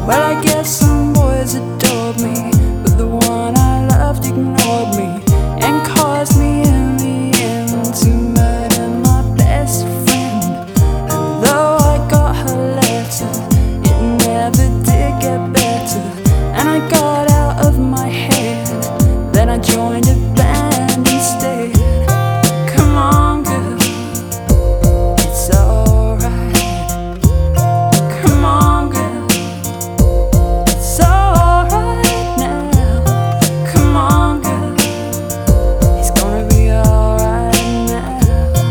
Well, I guess some boys adored me, but the one I loved ignored me and caused me in the end to murder my best friend. And though I got her letter, it never did get better. And I got out of my head, then I joined a band instead. Come on, girl, it's alright. Come on, girl, it's alright now. Come on, girl, it's gonna be alright now.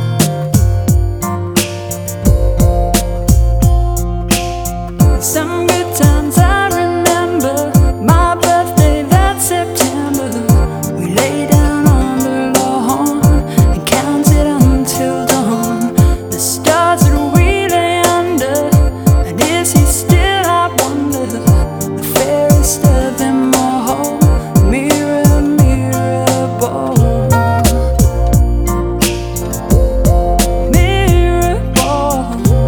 Some good times I remember, my birthday that September. We lay down on the lawn and counted until dawn. The stars that we lay under, and is he still, I wonder, the fairest of them all? Mirror, mirror ball, mirror ball.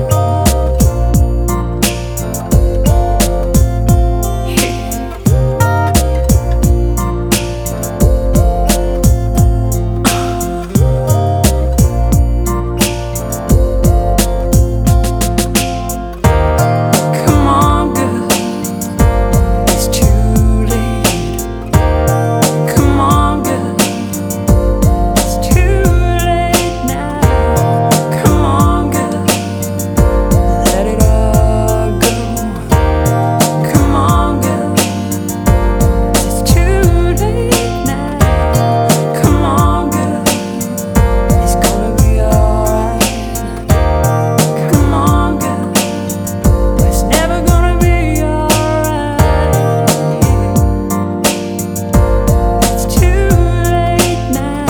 Come on, girl, it's too late. Come on, girl, it's too late now. Come on, girl, let it all go. Come on, girl, it's too late now. Come on, girl, it's gonna be alright. Come on, girl, it's never gonna be alright. It's too late now.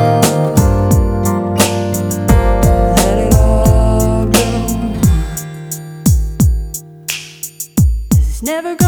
Let it all go. It's never gonna